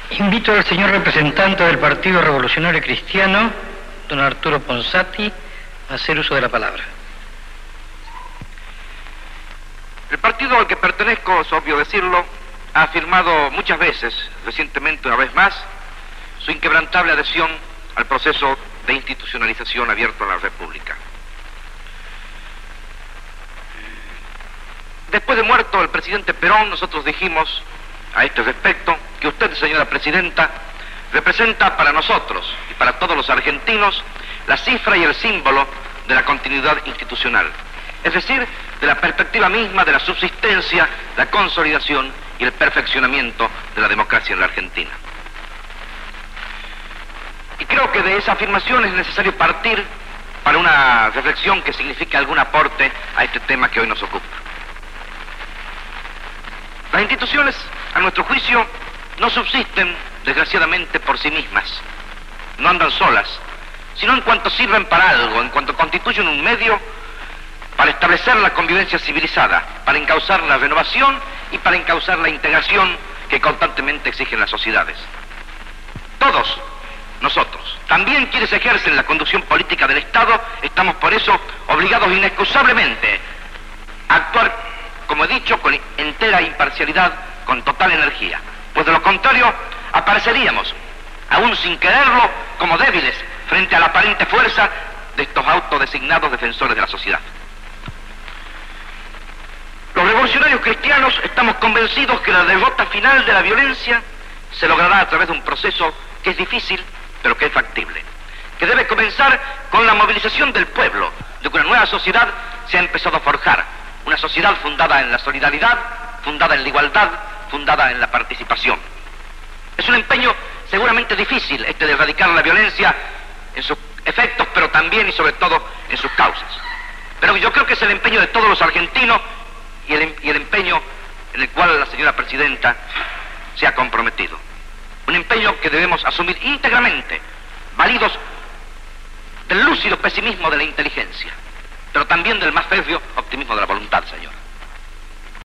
Invito al señor representante del Partido Revolucionario Cristiano, don Arturo Ponsati, a hacer uso de la palabra. El partido al que pertenezco, es obvio decirlo, ha afirmado muchas veces, recientemente una vez más, su inquebrantable adhesión al proceso de institucionalización abierto en la República. Después de muerto el presidente Perón, nosotros dijimos a este respecto que usted, señora presidenta, representa para nosotros y para todos los argentinos la cifra y el símbolo de la continuidad institucional, es decir, de la perspectiva misma de la subsistencia, la consolidación y el perfeccionamiento de la democracia en la Argentina. Y creo que de esa afirmación es necesario partir para una reflexión que signifique algún aporte a este tema que hoy nos ocupa. Las instituciones, a nuestro juicio, no subsisten, desgraciadamente, por sí mismas. No andan solas, sino en cuanto sirven para algo, en cuanto constituyen un medio para establecer la convivencia civilizada, para encauzar la renovación y para encauzar la integración que constantemente exigen las sociedades. Todos nosotros, también quienes ejercen la conducción política del Estado, estamos por eso obligados inexcusablemente a actuar, como he dicho, con entera imparcialidad, con total energía, pues de lo contrario apareceríamos, aún sin quererlo, como débiles frente a la aparente fuerza de estos autodesignados defensores de la sociedad. Los revolucionarios cristianos estamos convencidos que la derrota final de la violencia se logrará a través de un proceso que es difícil, pero que es factible, que debe comenzar con la movilización del pueblo, de que una nueva sociedad se ha empezado a forjar, una sociedad fundada en la solidaridad, fundada en la igualdad, fundada en la participación. Es un empeño seguramente difícil este de erradicar la violencia en sus efectos, pero también y sobre todo en sus causas. Pero yo creo que es el empeño de todos los argentinos y el empeño en el cual la señora presidenta se ha comprometido. Un empeño que debemos asumir íntegramente, válidos del lúcido pesimismo de la inteligencia, pero también del más férreo optimismo de la voluntad, señor.